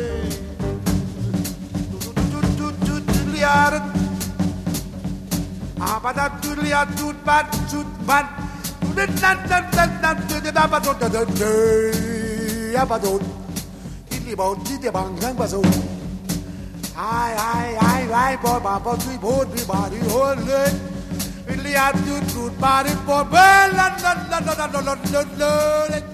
Ai, boy, papa, three, four, three, body, hold it. Really, I do good body for bell.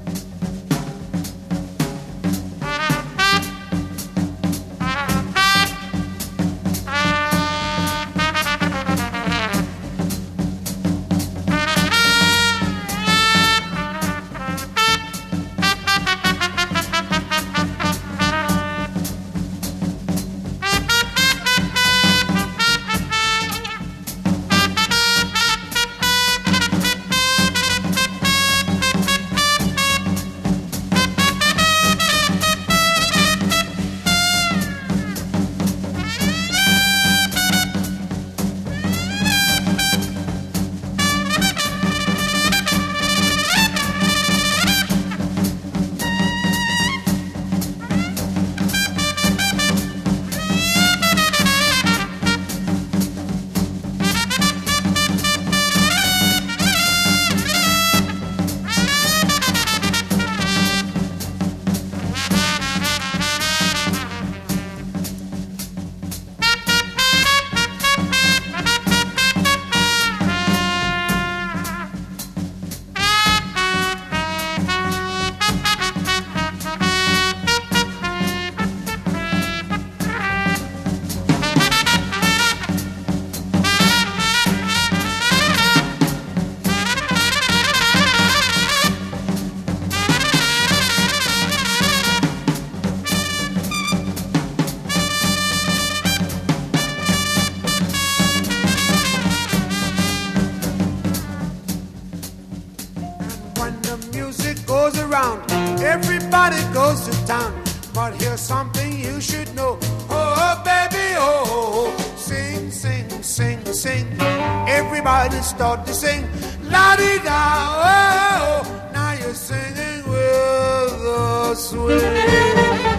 Everybody goes to town, but here's something you should know. Oh, baby, oh, sing, sing, sing, sing. Everybody start to sing, la-di-da, oh, now you're singing with the swing.